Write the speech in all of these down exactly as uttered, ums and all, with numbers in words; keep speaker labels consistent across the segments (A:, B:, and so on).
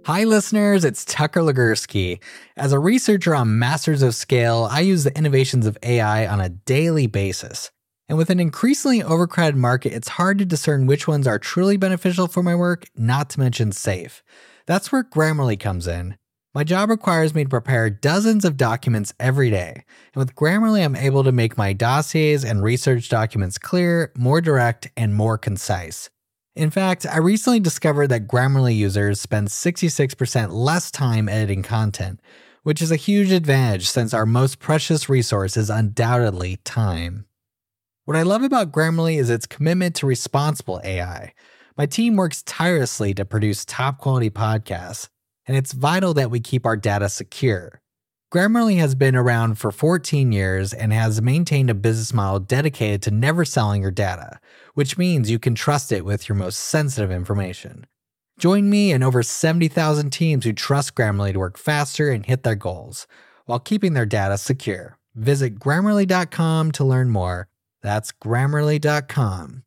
A: Hi listeners, it's Tucker Legursky. As a researcher on Masters of Scale, I use the innovations of A I on a daily basis. And with an increasingly overcrowded market, it's hard to discern which ones are truly beneficial for my work, not to mention safe. That's where Grammarly comes in. My job requires me to prepare dozens of documents every day. And with Grammarly, I'm able to make my dossiers and research documents clear, more direct, and more concise. In fact, I recently discovered that Grammarly users spend sixty-six percent less time editing content, which is a huge advantage since our most precious resource is undoubtedly time. What I love about Grammarly is its commitment to responsible A I. My team works tirelessly to produce top-quality podcasts, and it's vital that we keep our data secure. Grammarly has been around for fourteen years and has maintained a business model dedicated to never selling your data, which means you can trust it with your most sensitive information. Join me and over seventy thousand teams who trust Grammarly to work faster and hit their goals, while keeping their data secure. Visit Grammarly dot com to learn more. That's Grammarly dot com.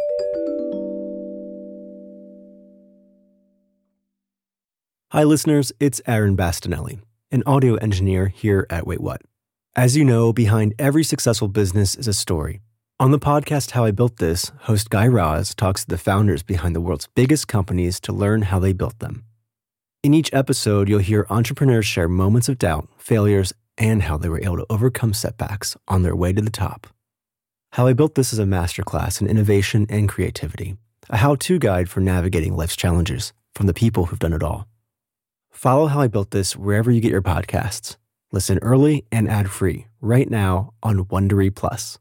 B: Hi listeners, it's Aaron Bastinelli, an audio engineer here at Wait What. As you know, behind every successful business is a story. On the podcast How I Built This, host Guy Raz talks to the founders behind the world's biggest companies to learn how they built them. In each episode, you'll hear entrepreneurs share moments of doubt, failures, and how they were able to overcome setbacks on their way to the top. How I Built This is a masterclass in innovation and creativity, a how-to guide for navigating life's challenges from the people who've done it all. Follow How I Built This wherever you get your podcasts. Listen early and ad-free right now on Wondery Plus.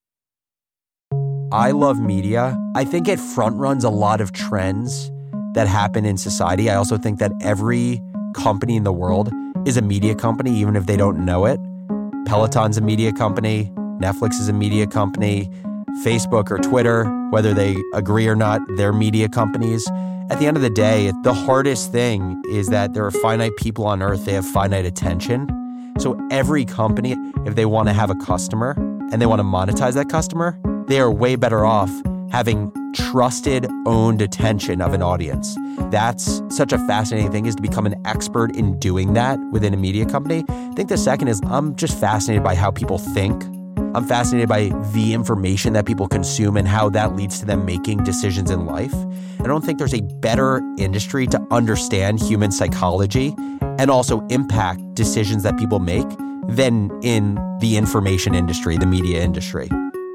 C: I love media. I think it front runs a lot of trends that happen in society. I also think that every company in the world is a media company, even if they don't know it. Peloton's a media company. Netflix is a media company. Facebook or Twitter, whether they agree or not, they're media companies. At the end of the day, the hardest thing is that there are finite people on earth. They have finite attention. So every company, if they want to have a customer and they want to monetize that customer, they are way better off having trusted, owned attention of an audience. That's such a fascinating thing, is to become an expert in doing that within a media company. I think the second is I'm just fascinated by how people think. I'm fascinated by the information that people consume and how that leads to them making decisions in life. I don't think there's a better industry to understand human psychology and also impact decisions that people make than in the information industry, the media industry.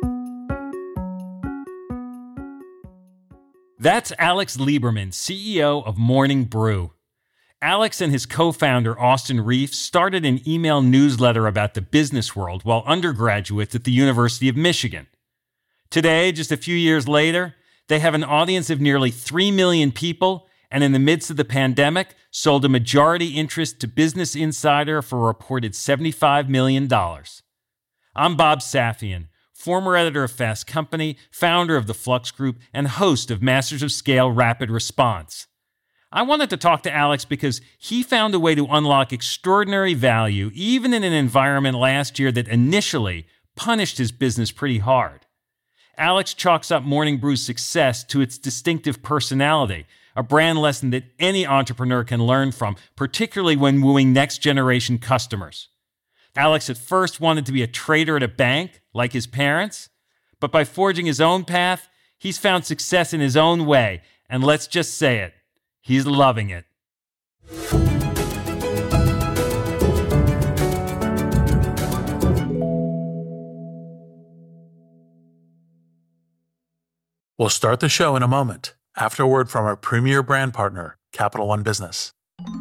D: That's Alex Lieberman, C E O of Morning Brew. Alex and his co-founder, Austin Reef, started an email newsletter about the business world while undergraduates at the University of Michigan. Today, just a few years later, they have an audience of nearly three million people, and in the midst of the pandemic, sold a majority interest to Business Insider for a reported seventy-five million dollars. I'm Bob Safian, former editor of Fast Company, founder of the Flux Group, and host of Masters of Scale Rapid Response. I wanted to talk to Alex because he found a way to unlock extraordinary value even in an environment last year that initially punished his business pretty hard. Alex chalks up Morning Brew's success to its distinctive personality, a brand lesson that any entrepreneur can learn from, particularly when wooing next-generation customers. Alex at first wanted to be a trader at a bank, like his parents, but by forging his own path, he's found success in his own way, and let's just say it, he's loving it.
E: We'll start the show in a moment, after a word from our premier brand partner, Capital One Business.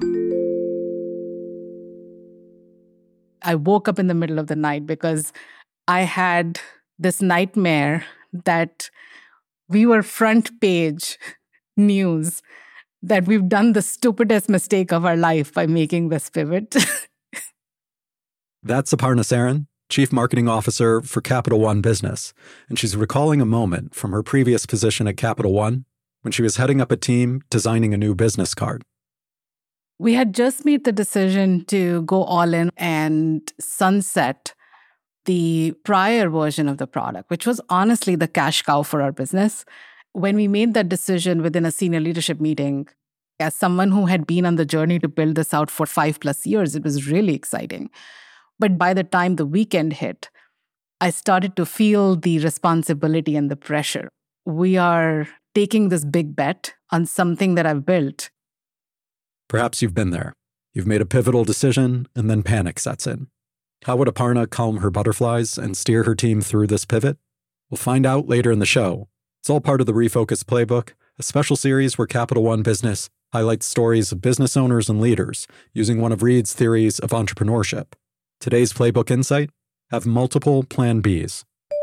F: I woke up in the middle of the night because I had this nightmare that we were front page news, that we've done the stupidest mistake of our life by making this pivot.
G: That's Aparna Saran, Chief Marketing Officer for Capital One Business, and she's recalling a moment from her previous position at Capital One when she was heading up a team designing a new business card.
F: We had just made the decision to go all in and sunset the prior version of the product, which was honestly the cash cow for our business. When we made that decision within a senior leadership meeting, As someone who had been on the journey to build this out for five plus years, it was really exciting. But by the time the weekend hit, I started to feel the responsibility and the pressure. We are taking this big bet on something that I've built.
G: Perhaps you've been there. You've made a pivotal decision, and then panic sets in. How would Aparna calm her butterflies and steer her team through this pivot? We'll find out later in the show. It's all part of the Refocus Playbook, a special series where Capital One Business highlights stories of business owners and leaders using one of Reid's theories of entrepreneurship. Today's Playbook Insight: have multiple Plan Bs.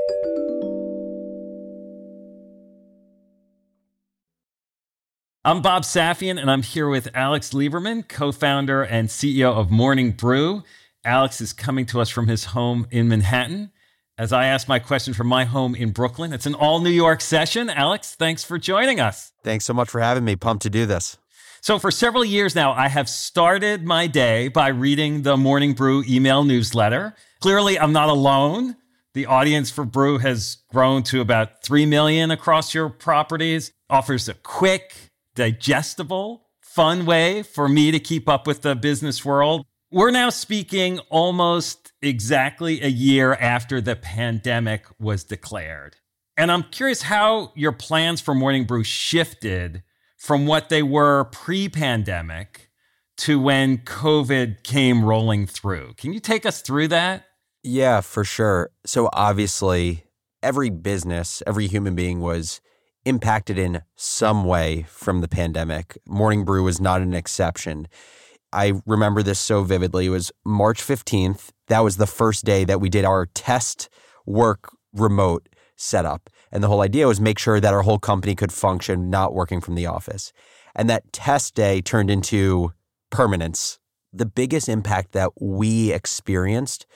D: I'm Bob Safian, and I'm here with Alex Lieberman, co-founder and C E O of Morning Brew. Alex is coming to us from his home in Manhattan. As I ask my question from my home in Brooklyn, it's an all-New York session. Alex, thanks for joining us.
C: Thanks so much for having me. Pumped to do this.
D: So for several years now, I have started my day by reading the Morning Brew email newsletter. Clearly, I'm not alone. The audience for Brew has grown to about three million across your properties. Offers a quick, digestible, fun way for me to keep up with the business world. We're now speaking almost exactly a year after the pandemic was declared. And I'm curious how your plans for Morning Brew shifted from what they were pre-pandemic to when COVID came rolling through. Can you take us through that?
C: Yeah, for sure. So obviously, every business, every human being was impacted in some way from the pandemic. Morning Brew was not an exception. I remember this so vividly. It was March fifteenth. That was the first day that we did our test work remote setup. And the whole idea was make sure that our whole company could function not working from the office. And that test day turned into permanence. The biggest impact that we experienced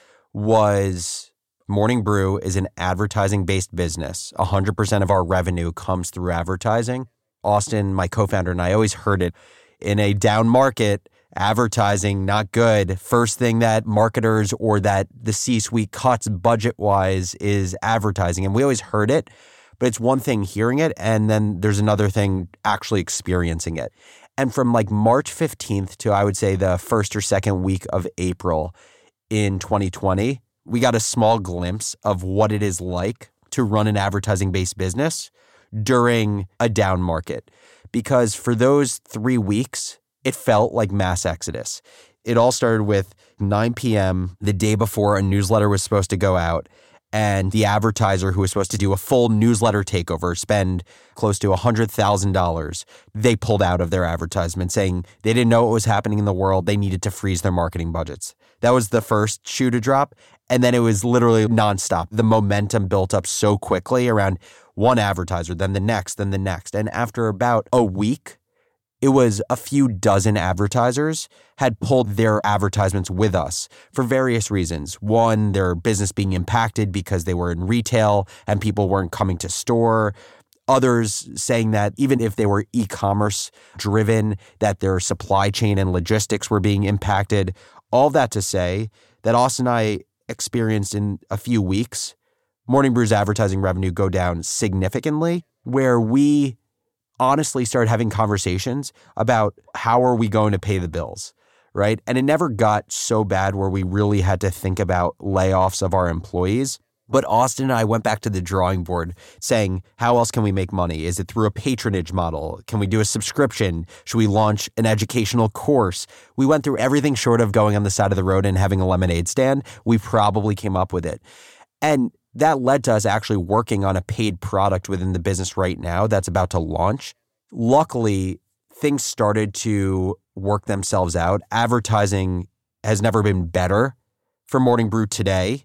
C: was Morning Brew is an advertising-based business. one hundred percent of our revenue comes through advertising. Austin, my co-founder, and I always heard it. In a down market, advertising, not good. First thing that marketers or that the C-suite cuts budget-wise is advertising. And we always heard it, but it's one thing hearing it, and then there's another thing actually experiencing it. And from like March fifteenth to, I would say, the first or second week of April in twenty twenty, we got a small glimpse of what it is like to run an advertising-based business during a down market. Because for those three weeks, it felt like mass exodus. It all started with nine p.m. the day before a newsletter was supposed to go out, and the advertiser who was supposed to do a full newsletter takeover, spend close to one hundred thousand dollars, they pulled out of their advertisement saying they didn't know what was happening in the world. They needed to freeze their marketing budgets. That was the first shoe to drop, and then it was literally nonstop. The momentum built up so quickly around one advertiser, then the next, then the next. And after about a week, it was a few dozen advertisers had pulled their advertisements with us for various reasons. One, their business being impacted because they were in retail and people weren't coming to store. Others saying that even if they were e-commerce driven, that their supply chain and logistics were being impacted. All that to say that Austin and I experienced in a few weeks, Morning Brew's advertising revenue go down significantly, where we honestly started having conversations about how are we going to pay the bills, right? And it never got so bad where we really had to think about layoffs of our employees. But Austin and I went back to the drawing board saying, how else can we make money? Is it through a patronage model? Can we do a subscription? Should we launch an educational course? We went through everything short of going on the side of the road and having a lemonade stand. We probably came up with it. And that led to us actually working on a paid product within the business right now that's about to launch. Luckily, things started to work themselves out. Advertising has never been better for Morning Brew today.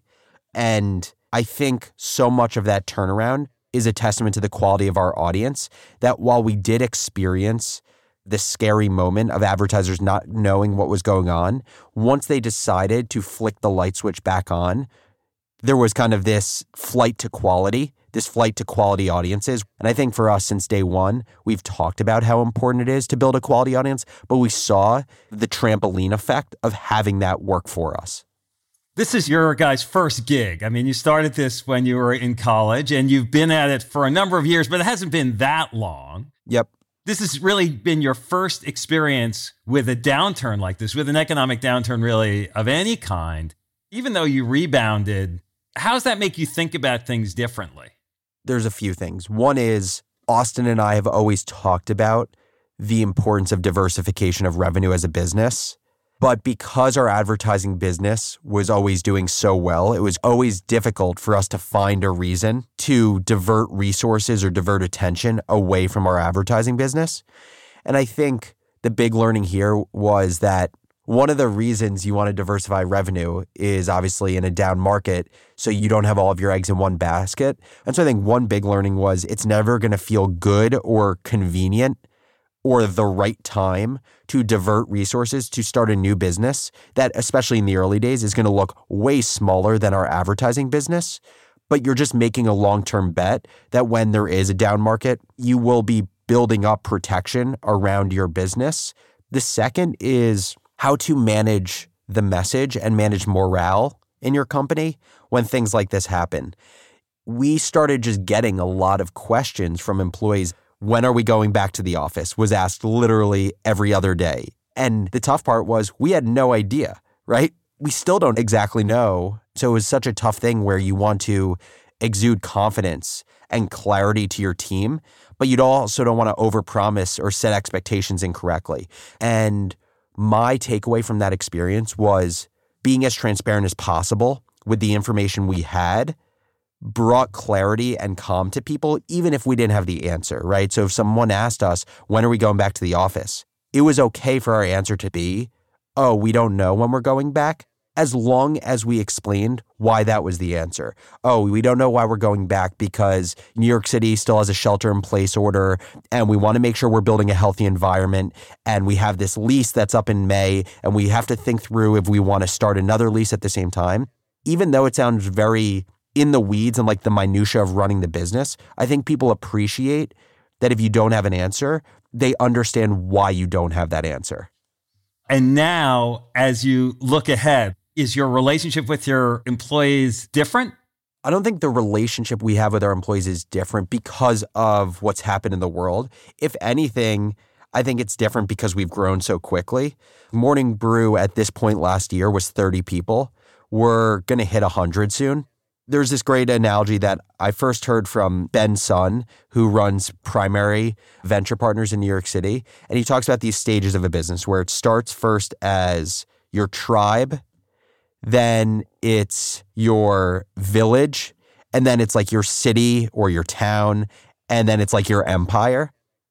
C: And I think so much of that turnaround is a testament to the quality of our audience, that while we did experience the scary moment of advertisers not knowing what was going on, once they decided to flick the light switch back on, there was kind of this flight to quality, this flight to quality audiences. And I think for us since day one, we've talked about how important it is to build a quality audience, but we saw the trampoline effect of having that work for us.
D: This is your guys' first gig. I mean, you started this when you were in college and you've been at it for a number of years, but it hasn't been that long.
C: Yep.
D: This has really been your first experience with a downturn like this, with an economic downturn really of any kind. Even though you rebounded, how does that make you think about things differently?
C: There's a few things. One is Austin and I have always talked about the importance of diversification of revenue as a business. But because our advertising business was always doing so well, it was always difficult for us to find a reason to divert resources or divert attention away from our advertising business. And I think the big learning here was that one of the reasons you want to diversify revenue is obviously in a down market, so you don't have all of your eggs in one basket. And so I think one big learning was it's never going to feel good or convenient or the right time to divert resources to start a new business that, especially in the early days, is going to look way smaller than our advertising business. But you're just making a long-term bet that when there is a down market, you will be building up protection around your business. The second is how to manage the message and manage morale in your company when things like this happen. We started just getting a lot of questions from employees. When are we going back to the office? Was asked literally every other day. And the tough part was we had no idea, right? We still don't exactly know. So it was such a tough thing where you want to exude confidence and clarity to your team, but you also don't want to overpromise or set expectations incorrectly. And my takeaway from that experience was being as transparent as possible with the information we had brought clarity and calm to people, even if we didn't have the answer, right? So if someone asked us, when are we going back to the office? It was okay for our answer to be, oh, we don't know when we're going back, as long as we explained why that was the answer. Oh, we don't know why we're going back because New York City still has a shelter-in-place order, and we want to make sure we're building a healthy environment, and we have this lease that's up in May, and we have to think through if we want to start another lease at the same time. Even though it sounds very in the weeds and like the minutia of running the business, I think people appreciate that if you don't have an answer, they understand why you don't have that answer.
D: And now, as you look ahead, is your relationship with your employees different?
C: I don't think the relationship we have with our employees is different because of what's happened in the world. If anything, I think it's different because we've grown so quickly. Morning Brew at this point last year was thirty people. We're going to hit one hundred soon. There's this great analogy that I first heard from Ben Sun, who runs Primary Venture Partners in New York City. And he talks about these stages of a business where it starts first as your tribe, then it's your village, and then it's like your city or your town, and then it's like your empire.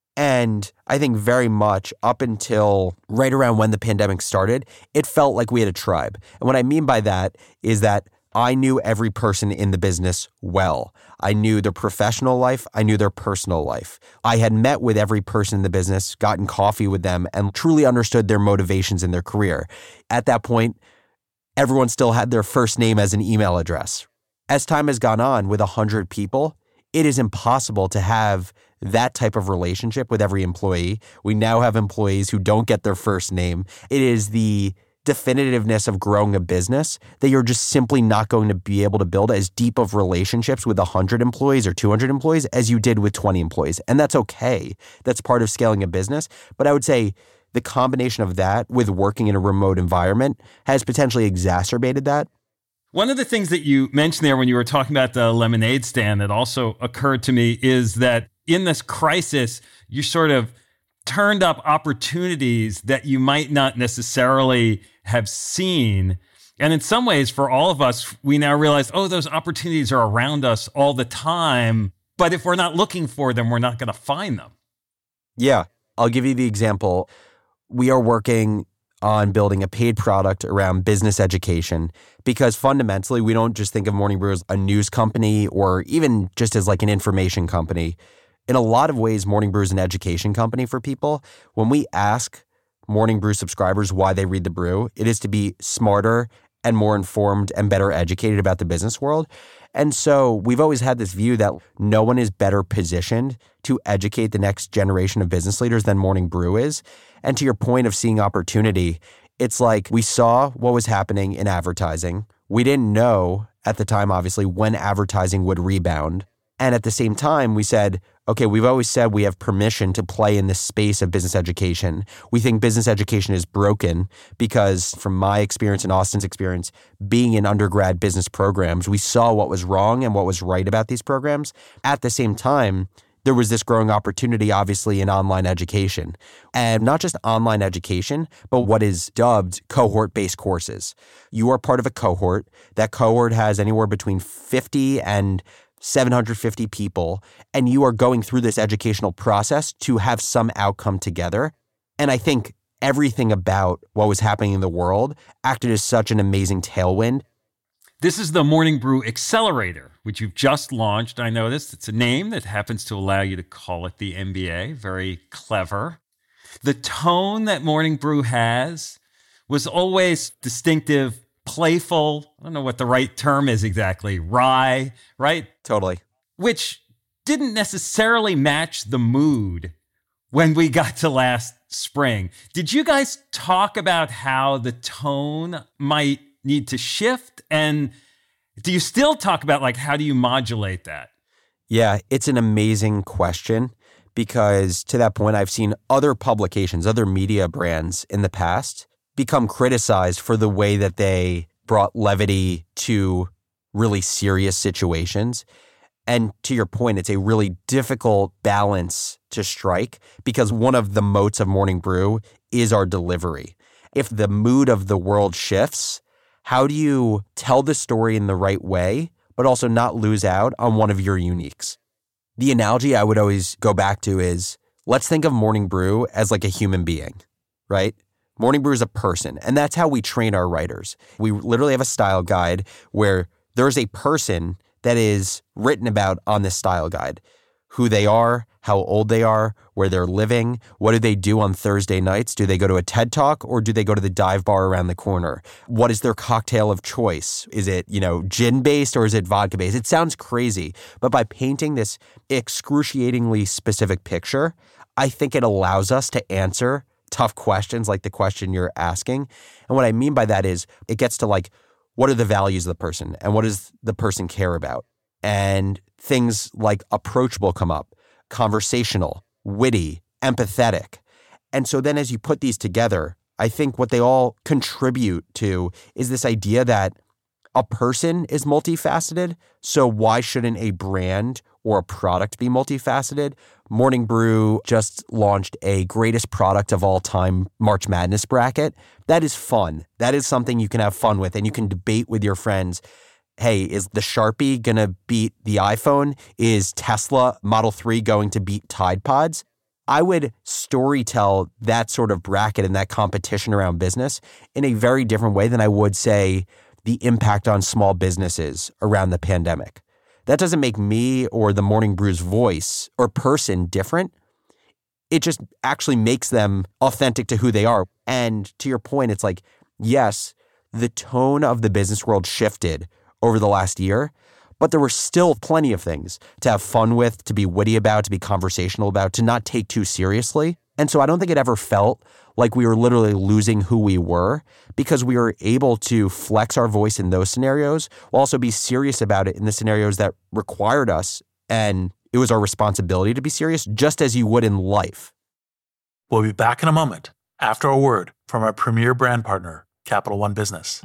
C: And I think very much up until right around when the pandemic started, it felt like we had a tribe. And what I mean by that is that I knew every person in the business well. I knew their professional life. I knew their personal life. I had met with every person in the business, gotten coffee with them, and truly understood their motivations in their career. At that point, everyone still had their first name as an email address. As time has gone on with one hundred people, it is impossible to have that type of relationship with every employee. We now have employees who don't get their first name. It is the definitiveness of growing a business that you're just simply not going to be able to build as deep of relationships with one hundred employees or two hundred employees as you did with twenty employees. And that's okay. That's part of scaling a business. But I would say the combination of that with working in a remote environment has potentially exacerbated that.
D: One of the things that you mentioned there when you were talking about the lemonade stand that also occurred to me is that in this crisis, you sort of turned up opportunities that you might not necessarily have seen. And in some ways, for all of us, we now realize, oh, those opportunities are around us all the time. But if we're not looking for them, we're not going to find them.
C: Yeah, I'll give you the example. We are working on building a paid product around business education because fundamentally, we don't just think of Morning Brew as a news company or even just as like an information company. In a lot of ways, Morning Brew is an education company for people. When we ask Morning Brew subscribers why they read the brew, it is to be smarter and more informed and better educated about the business world. And so we've always had this view that no one is better positioned to educate the next generation of business leaders than Morning Brew is. And to your point of seeing opportunity, it's like we saw what was happening in advertising. We didn't know at the time, obviously, when advertising would rebound. And at the same time, we said, okay, we've always said we have permission to play in this space of business education. We think business education is broken because from my experience and Austin's experience, being in undergrad business programs, we saw what was wrong and what was right about these programs. At the same time, there was this growing opportunity, obviously, in online education. And not just online education, but what is dubbed cohort-based courses. You are part of a cohort. That cohort has anywhere between fifty and seven hundred fifty people, and you are going through this educational process to have some outcome together. And I think everything about what was happening in the world acted as such an amazing tailwind.
D: This is the Morning Brew Accelerator, which you've just launched. I noticed it's a name that happens to allow you to call it the M B A. Very clever. The tone that Morning Brew has was always distinctive, playful. I don't know what the right term is exactly. Wry, right?
C: Totally.
D: Which didn't necessarily match the mood when we got to last spring. Did you guys talk about how the tone might need to shift? And do you still talk about, like, how do you modulate that?
C: Yeah, it's an amazing question because to that point, I've seen other publications, other media brands in the past become criticized for the way that they brought levity to really serious situations. And to your point, it's a really difficult balance to strike because one of the moats of Morning Brew is our delivery. If the mood of the world shifts, how do you tell the story in the right way, but also not lose out on one of your uniques? The analogy I would always go back to is, let's think of Morning Brew as like a human being, right? Morning Brew is a person, and that's how we train our writers. We literally have a style guide where there's a person that is written about on this style guide. Who they are, how old they are, where they're living, what do they do on Thursday nights? Do they go to a TED Talk or do they go to the dive bar around the corner? What is their cocktail of choice? Is it, you know, gin-based or is it vodka-based? It sounds crazy, but by painting this excruciatingly specific picture, I think it allows us to answer tough questions like the question you're asking. And what I mean by that is it gets to like, what are the values of the person and what does the person care about? And things like approachable come up, conversational, witty, empathetic. And so then as you put these together, I think what they all contribute to is this idea that a person is multifaceted. So why shouldn't a brand or a product be multifaceted? Morning Brew just launched a greatest product of all time March Madness bracket. That is fun. That is something you can have fun with and you can debate with your friends. Hey, is the Sharpie going to beat the iPhone? Is Tesla Model three going to beat Tide Pods? I would storytell that sort of bracket and that competition around business in a very different way than I would say the impact on small businesses around the pandemic. That doesn't make me or the Morning Brew's voice or person different. It just actually makes them authentic to who they are. And to your point, it's like, yes, the tone of the business world shifted over the last year, but there were still plenty of things to have fun with, to be witty about, to be conversational about, to not take too seriously. And so I don't think it ever felt like we were literally losing who we were because we were able to flex our voice in those scenarios, while also be serious about it in the scenarios that required us. And it was our responsibility to be serious, just as you would in life.
E: We'll be back in a moment after a word from our premier brand partner, Capital One Business.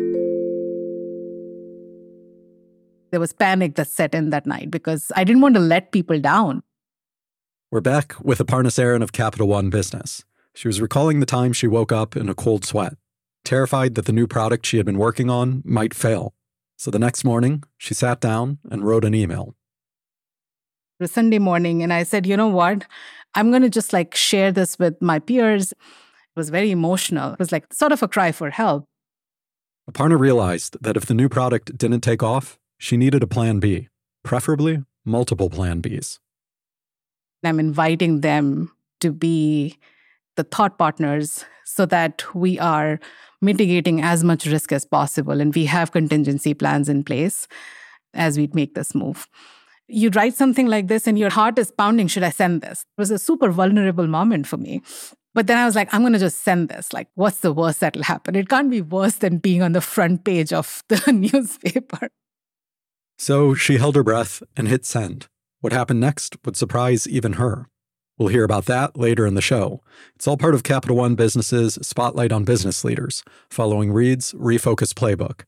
F: There was panic that set in that night because I didn't want to let people down.
G: We're back with Aparna Saran of Capital One Business. She was recalling the time she woke up in a cold sweat, terrified that the new product she had been working on might fail. So the next morning, she sat down and wrote an email.
F: It was Sunday morning, and I said, you know what? I'm going to just like share this with my peers. It was very emotional. It was like sort of a cry for help.
G: Aparna realized that if the new product didn't take off, she needed a plan B, preferably multiple plan Bs.
F: I'm inviting them to be the thought partners so that we are mitigating as much risk as possible and we have contingency plans in place as we make this move. You write something like this and your heart is pounding, should I send this? It was a super vulnerable moment for me. But then I was like, I'm going to just send this. Like, what's the worst that'll happen? It can't be worse than being on the front page of the newspaper.
G: So she held her breath and hit send. What happened next would surprise even her. We'll hear about that later in the show. It's all part of Capital One Business's Spotlight on Business Leaders, following Reed's Refocus Playbook.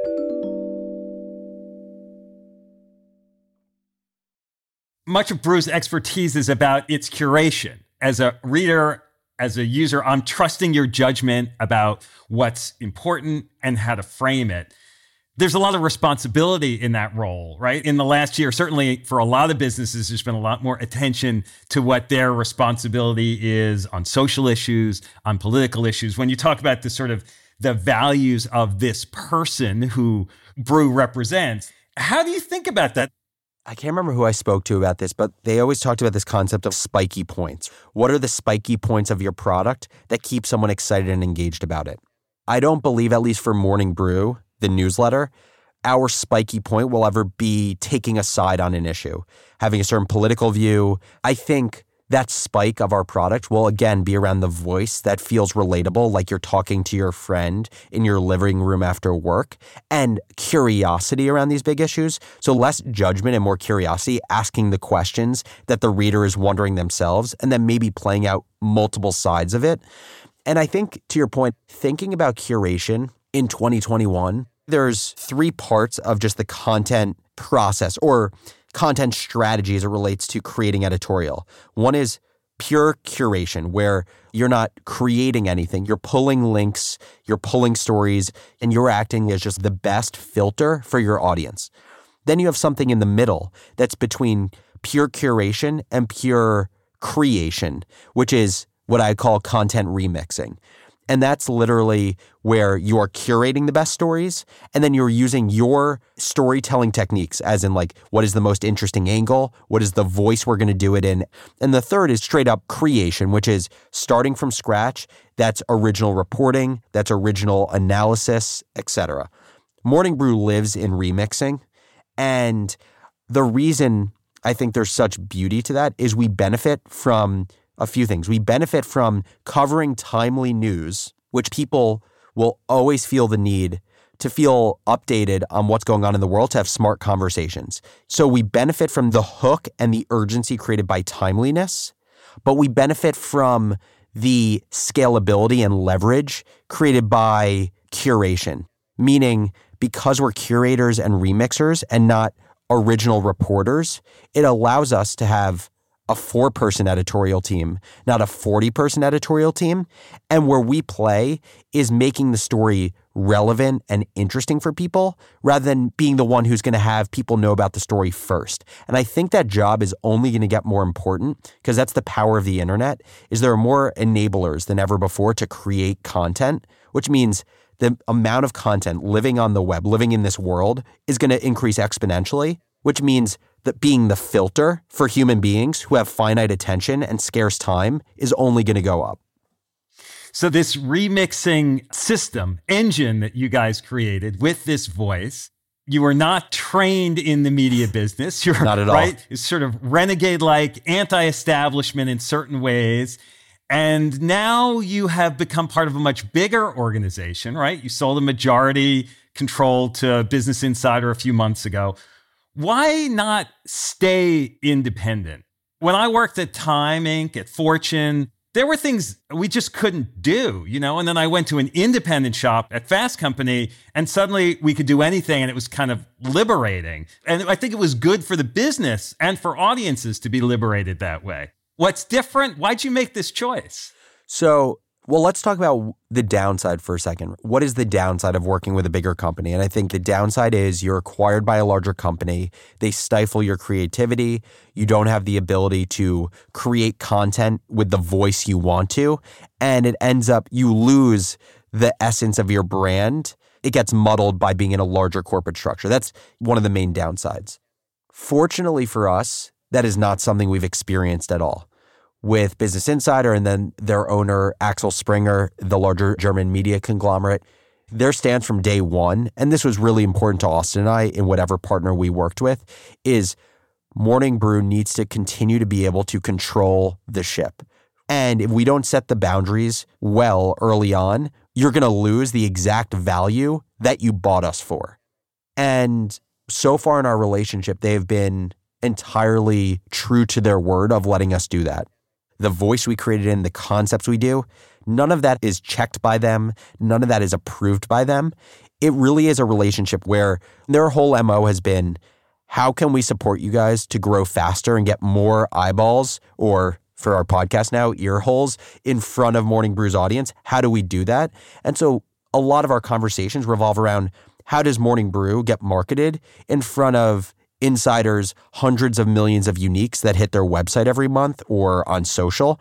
D: Much of Brew's expertise is about its curation. As a reader, as a user, I'm trusting your judgment about what's important and how to frame it. There's a lot of responsibility in that role, right? In the last year, certainly for a lot of businesses, there's been a lot more attention to what their responsibility is on social issues, on political issues. When you talk about the sort of the values of this person who Brew represents, how do you think about that?
C: I can't remember who I spoke to about this, but they always talked about this concept of spiky points. What are the spiky points of your product that keep someone excited and engaged about it? I don't believe, at least for Morning Brew, the newsletter, our spiky point will ever be taking a side on an issue, having a certain political view. I think that spike of our product will, again, be around the voice that feels relatable, like you're talking to your friend in your living room after work, and curiosity around these big issues. So less judgment and more curiosity, asking the questions that the reader is wondering themselves, and then maybe playing out multiple sides of it. And I think, to your point, thinking about curation in twenty twenty-one, there's three parts of just the content process or content strategy as it relates to creating editorial. One is pure curation, where you're not creating anything. You're pulling links, you're pulling stories, and you're acting as just the best filter for your audience. Then you have something in the middle that's between pure curation and pure creation, which is what I call content remixing. And that's literally where you are curating the best stories, and then you're using your storytelling techniques, as in like, what is the most interesting angle? What is the voice we're going to do it in? And the third is straight up creation, which is starting from scratch. That's original reporting, that's original analysis, et cetera. Morning Brew lives in remixing. And the reason I think there's such beauty to that is we benefit from a few things. We benefit from covering timely news, which people will always feel the need to feel updated on what's going on in the world, to have smart conversations. So we benefit from the hook and the urgency created by timeliness, but we benefit from the scalability and leverage created by curation, meaning because we're curators and remixers and not original reporters, it allows us to have a four-person editorial team, not a forty-person editorial team. And where we play is making the story relevant and interesting for people rather than being the one who's going to have people know about the story first. And I think that job is only going to get more important because that's the power of the internet, is there are more enablers than ever before to create content, which means the amount of content living on the web, living in this world, is going to increase exponentially, which means that being the filter for human beings who have finite attention and scarce time is only going to go up.
D: So this remixing system, engine that you guys created with this voice, you were not trained in the media business. You're
C: not at all.
D: Right? It's sort of renegade-like, anti-establishment in certain ways. And now you have become part of a much bigger organization, right? You sold a majority control to Business Insider a few months ago. Why not stay independent? When I worked at Time Incorporated, at Fortune, there were things we just couldn't do, you know? And then I went to an independent shop at Fast Company, and suddenly we could do anything, and it was kind of liberating. And I think it was good for the business and for audiences to be liberated that way. What's different? Why'd you make this choice?
C: So, well, let's talk about the downside for a second. What is the downside of working with a bigger company? And I think the downside is you're acquired by a larger company. They stifle your creativity. You don't have the ability to create content with the voice you want to. And it ends up, you lose the essence of your brand. It gets muddled by being in a larger corporate structure. That's one of the main downsides. Fortunately for us, that is not something we've experienced at all. With Business Insider and then their owner, Axel Springer, the larger German media conglomerate, their stance from day one, and this was really important to Austin and I in whatever partner we worked with, is Morning Brew needs to continue to be able to control the ship. And if we don't set the boundaries well early on, you're going to lose the exact value that you bought us for. And So far in our relationship, they've been entirely true to their word of letting us do that. The voice we created in, the concepts we do, none of that is checked by them. None of that is approved by them. It really is a relationship where their whole M O has been, how can we support you guys to grow faster and get more eyeballs, or for our podcast now, ear holes in front of Morning Brew's audience? How do we do that? And so a lot of our conversations revolve around, how does Morning Brew get marketed in front of insiders, hundreds of millions of uniques that hit their website every month or on social?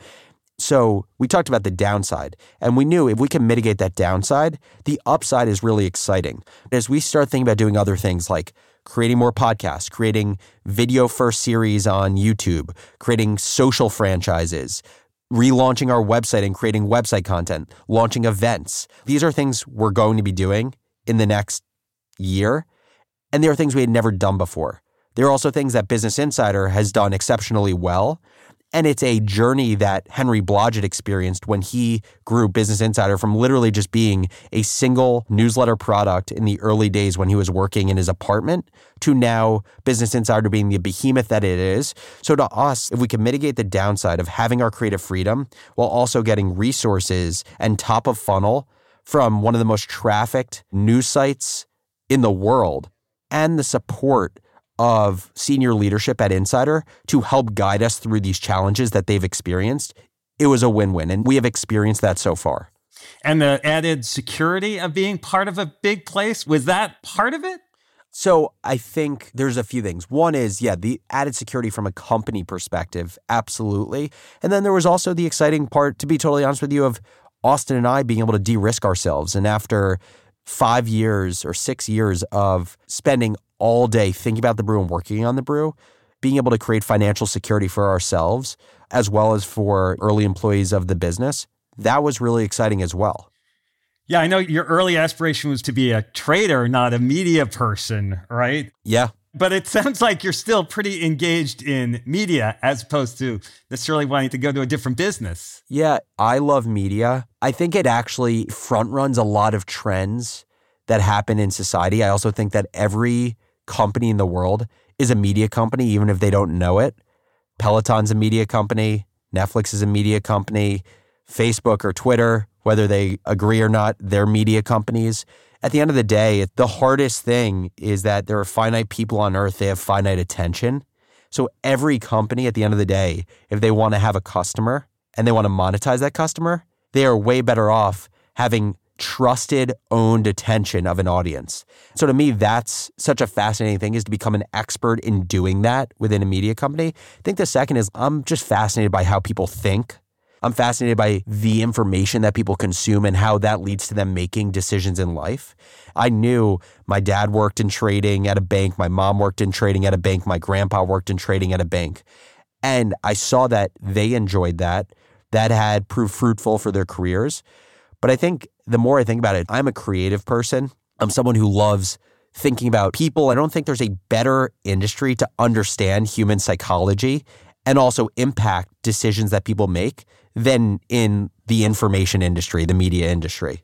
C: So we talked about the downside, and we knew if we can mitigate that downside, the upside is really exciting. As we start thinking about doing other things like creating more podcasts, creating video first series on YouTube, creating social franchises, relaunching our website and creating website content, launching events. These are things we're going to be doing in the next year, and they are things we had never done before. There are also things that Business Insider has done exceptionally well, and it's a journey that Henry Blodgett experienced when he grew Business Insider from literally just being a single newsletter product in the early days when he was working in his apartment to now Business Insider being the behemoth that it is. So to us, if we can mitigate the downside of having our creative freedom while also getting resources and top of funnel from one of the most trafficked news sites in the world and the support of senior leadership at Insider to help guide us through these challenges that they've experienced, it was a win-win. And we have experienced that so far.
D: And the added security of being part of a big place, was that part of it?
C: So I think there's a few things. One is, yeah, the added security from a company perspective, absolutely. And then there was also the exciting part, to be totally honest with you, of Austin and I being able to de-risk ourselves. And after five years or six years of spending all day thinking about the brew and working on the brew, being able to create financial security for ourselves as well as for early employees of the business, that was really exciting as well.
D: Yeah, I know your early aspiration was to be a trader, not a media person, right?
C: Yeah.
D: But it sounds like you're still pretty engaged in media as opposed to necessarily wanting to go to a different business.
C: Yeah, I love media. I think it actually front runs a lot of trends that happen in society. I also think that every company in the world is a media company, even if they don't know it. Peloton's a media company. Netflix is a media company. Facebook or Twitter, whether they agree or not, they're media companies. At the end of the day, the hardest thing is that there are finite people on earth. They have finite attention. So every company at the end of the day, if they want to have a customer and they want to monetize that customer, they are way better off having trusted, owned attention of an audience. So to me, that's such a fascinating thing, is to become an expert in doing that within a media company. I think the second is I'm just fascinated by how people think. I'm fascinated by the information that people consume and how that leads to them making decisions in life. I knew my dad worked in trading at a bank. My mom worked in trading at a bank. My grandpa worked in trading at a bank. And I saw that they enjoyed that. That had proved fruitful for their careers. But I think the more I think about it, I'm a creative person. I'm someone who loves thinking about people. I don't think there's a better industry to understand human psychology and also impact decisions that people make than in the information industry, the media industry.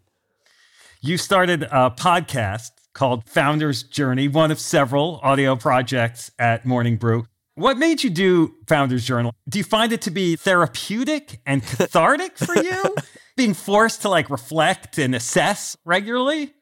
D: You started a podcast called Founder's Journey, one of several audio projects at Morning Brew. What made you do Founder's Journal? Do you find it to be therapeutic and cathartic for you? Being forced to like reflect and assess regularly?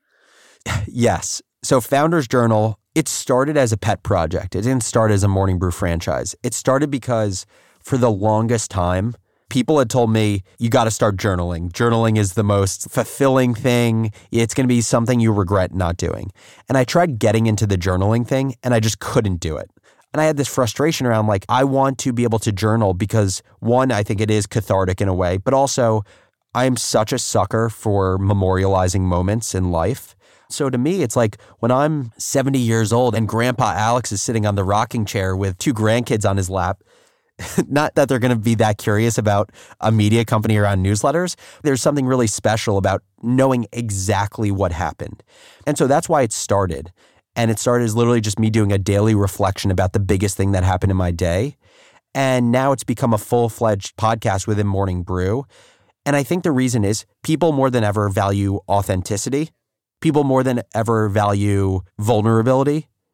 C: Yes. So Founder's Journal, it started as a pet project. It didn't start as a Morning Brew franchise. It started because for the longest time, people had told me, you got to start journaling. Journaling is the most fulfilling thing. It's going to be something you regret not doing. And I tried getting into the journaling thing and I just couldn't do it. And I had this frustration around like, I want to be able to journal because one, I think it is cathartic in a way, but also I'm such a sucker for memorializing moments in life. So to me, it's like when I'm seventy years old and Grandpa Alex is sitting on the rocking chair with two grandkids on his lap, not that they're going to be that curious about a media company around newsletters. There's something really special about knowing exactly what happened. And so that's why it started. And it started as literally just me doing a daily reflection about the biggest thing that happened in my day. And now it's become a full-fledged podcast within Morning Brew. And I think the reason is people more than ever value authenticity. People more than ever value vulnerability.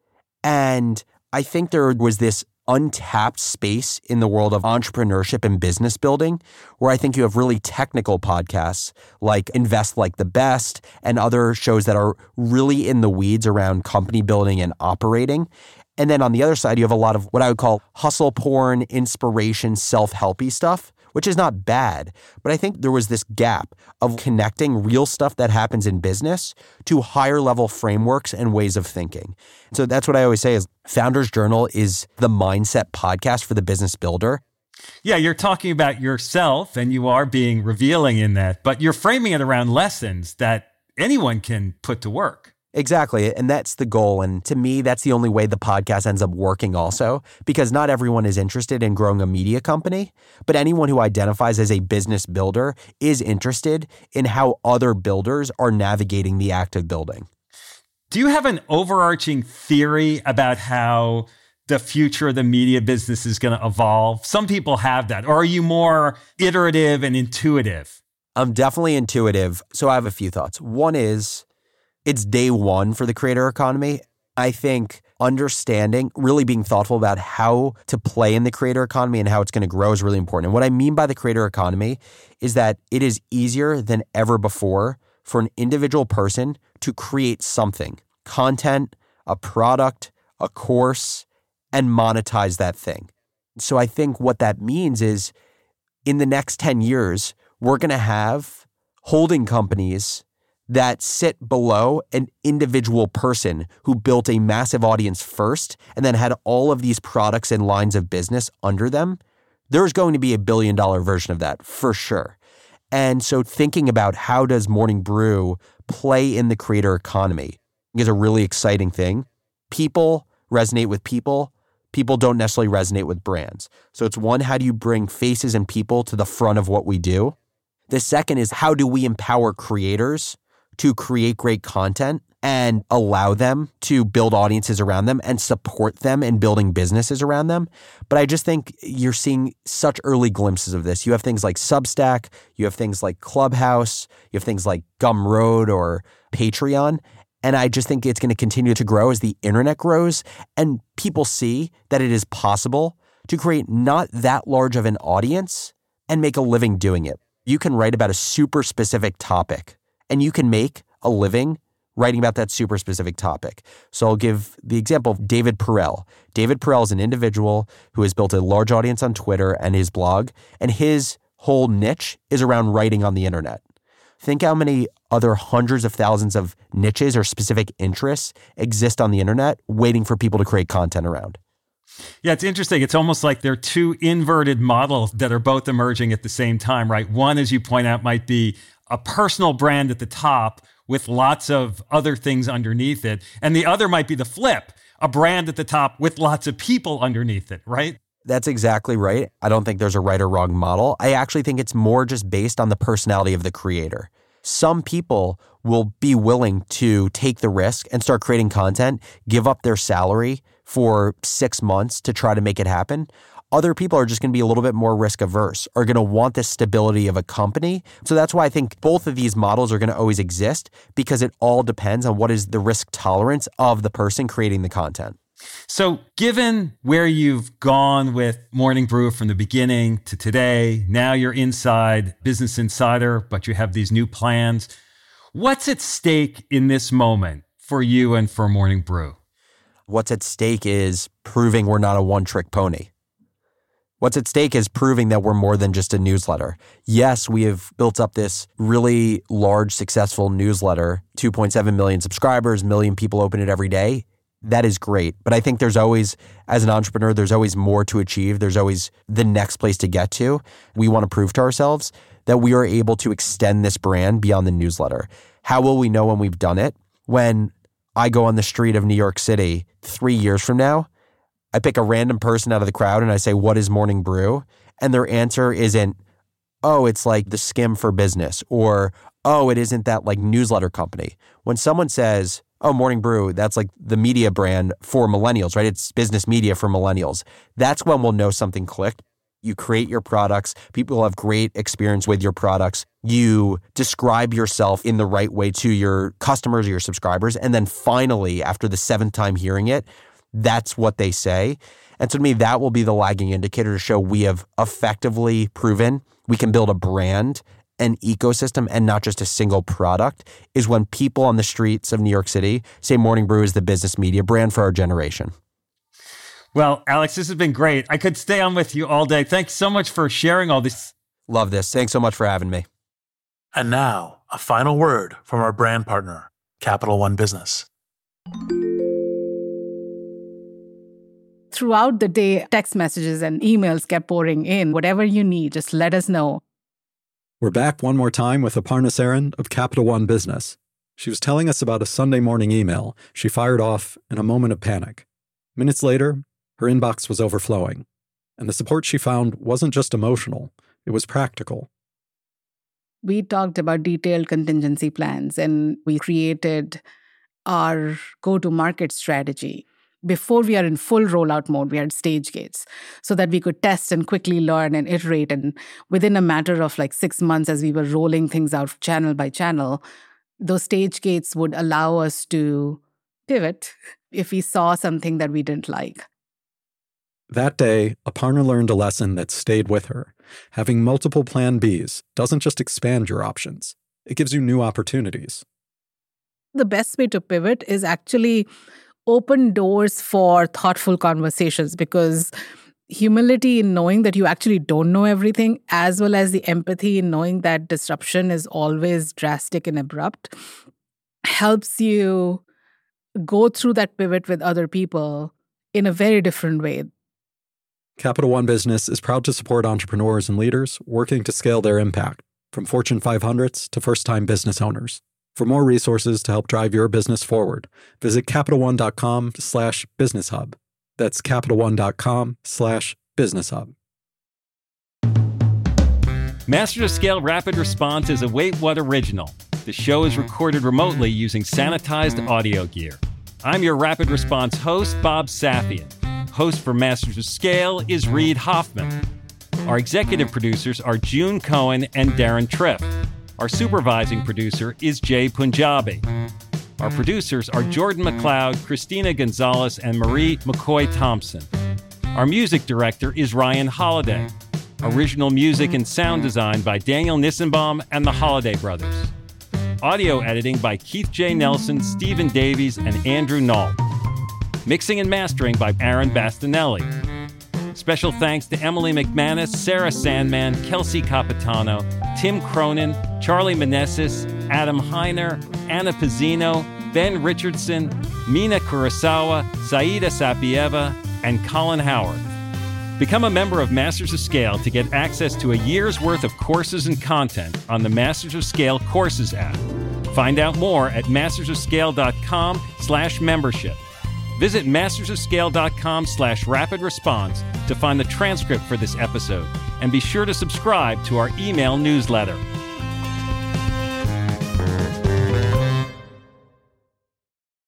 C: And I think there was this untapped space in the world of entrepreneurship and business building, where I think you have really technical podcasts like Invest Like the Best and other shows that are really in the weeds around company building and operating. And then on the other side, you have a lot of what I would call hustle porn, inspiration, self-helpy stuff, which is not bad. But I think there was this gap of connecting real stuff that happens in business to higher level frameworks and ways of thinking. So that's what I always say is Founders Journal is the mindset podcast for the business builder.
D: Yeah, you're talking about yourself and you are being revealing in that, but you're framing it around lessons that anyone can put to work.
C: Exactly. And that's the goal. And to me, that's the only way the podcast ends up working also, because not everyone is interested in growing a media company, but anyone who identifies as a business builder is interested in how other builders are navigating the act of building.
D: Do you have an overarching theory about how the future of the media business is going to evolve? Some people have that. Or are you more iterative and intuitive?
C: I'm definitely intuitive. So I have a few thoughts. One is, it's day one for the creator economy. I think understanding, really being thoughtful about how to play in the creator economy and how it's going to grow is really important. And what I mean by the creator economy is that it is easier than ever before for an individual person to create something, content, a product, a course, and monetize that thing. So I think what that means is in the next ten years, we're going to have holding companies that sit below an individual person who built a massive audience first and then had all of these products and lines of business under them. There's going to be a billion dollar version of that for sure. And so thinking about how does Morning Brew play in the creator economy is a really exciting thing. People resonate with people. People don't necessarily resonate with brands. So it's one, how do you bring faces and people to the front of what we do? The second is, how do we empower creators to create great content and allow them to build audiences around them and support them in building businesses around them? But I just think you're seeing such early glimpses of this. You have things like Substack, you have things like Clubhouse, you have things like Gumroad or Patreon. And I just think it's going to continue to grow as the internet grows and people see that it is possible to create not that large of an audience and make a living doing it. You can write about a super specific topic and you can make a living writing about that super specific topic. So I'll give the example of David Perell. David Perell is an individual who has built a large audience on Twitter and his blog, and his whole niche is around writing on the internet. Think how many other hundreds of thousands of niches or specific interests exist on the internet waiting for people to create content around.
D: Yeah, it's interesting. It's almost like they're two inverted models that are both emerging at the same time, right? One, as you point out, might be a personal brand at the top with lots of other things underneath it. And the other might be the flip, a brand at the top with lots of people underneath it, right?
C: That's exactly right. I don't think there's a right or wrong model. I actually think it's more just based on the personality of the creator. Some people will be willing to take the risk and start creating content, give up their salary for six months to try to make it happen. Other people are just going to be a little bit more risk averse, are going to want the stability of a company. So that's why I think both of these models are going to always exist, because it all depends on what is the risk tolerance of the person creating the content.
D: So given where you've gone with Morning Brew from the beginning to today, now you're inside Business Insider, but you have these new plans. What's at stake in this moment for you and for Morning Brew?
C: What's at stake is proving we're not a one-trick pony. What's at stake is proving that we're more than just a newsletter. Yes, we have built up this really large, successful newsletter, two point seven million subscribers, million people open it every day. That is great. But I think there's always, as an entrepreneur, there's always more to achieve. There's always the next place to get to. We want to prove to ourselves that we are able to extend this brand beyond the newsletter. How will we know when we've done it? When I go on the street of New York City three years from now, I pick a random person out of the crowd and I say, what is Morning Brew? And their answer isn't, oh, it's like the Skim for business, or, oh, it isn't that like newsletter company. When someone says, oh, Morning Brew, that's like the media brand for millennials, right? It's business media for millennials. That's when we'll know something clicked. You create your products. People have great experience with your products. You describe yourself in the right way to your customers or your subscribers. And then finally, after the seventh time hearing it, that's what they say. And so to me, that will be the lagging indicator to show we have effectively proven we can build a brand, an ecosystem, and not just a single product, is when people on the streets of New York City say Morning Brew is the business media brand for our generation.
D: Well, Alex, this has been great. I could stay on with you all day. Thanks so much for sharing all this.
C: Love this. Thanks so much for having me.
E: And now, a final word from our brand partner, Capital One Business.
F: Throughout the day, text messages and emails kept pouring in. Whatever you need, just let us know.
G: We're back one more time with Aparna Saran of Capital One Business. She was telling us about a Sunday morning email she fired off in a moment of panic. Minutes later, her inbox was overflowing, and the support she found wasn't just emotional, it was practical.
F: We talked about detailed contingency plans, and we created our go-to-market strategy. Before we are in full rollout mode, we had stage gates so that we could test and quickly learn and iterate. And within a matter of like six months, as we were rolling things out channel by channel, those stage gates would allow us to pivot if we saw something that we didn't like.
G: That day, Aparna learned a lesson that stayed with her. Having multiple plan Bs doesn't just expand your options, it gives you new opportunities.
F: The best way to pivot is actually open doors for thoughtful conversations, because humility in knowing that you actually don't know everything, as well as the empathy in knowing that disruption is always drastic and abrupt, helps you go through that pivot with other people in a very different way.
G: Capital One Business is proud to support entrepreneurs and leaders working to scale their impact, from Fortune five hundreds to first-time business owners. For more resources to help drive your business forward, visit CapitalOne.com slash Business Hub. That's CapitalOne.com slash Business Hub.
D: Masters of Scale Rapid Response is a Wait What original. The show is recorded remotely using sanitized audio gear. I'm your Rapid Response host, Bob Safian. Host for Masters of Scale is Reid Hoffman. Our executive producers are June Cohen and Darren Triff. Our supervising producer is Jay Punjabi. Our producers are Jordan McLeod, Christina Gonzalez, and Marie McCoy Thompson. Our music director is Ryan Holiday. Original music and sound design by Daniel Nissenbaum and the Holiday Brothers. Audio editing by Keith J. Nelson, Stephen Davies, and Andrew Knoll. Mixing and mastering by Aaron Bastinelli. Special thanks to Emily McManus, Sarah Sandman, Kelsey Capitano, Tim Cronin, Charlie Meneses, Adam Heiner, Anna Pizzino, Ben Richardson, Mina Kurosawa, Saida Sapieva, and Colin Howard. Become a member of Masters of Scale to get access to a year's worth of courses and content on the Masters of Scale Courses app. Find out more at mastersofscale.com slash membership. Visit mastersofscale.com slash rapid response to find the transcript for this episode, and be sure to subscribe to our email newsletter.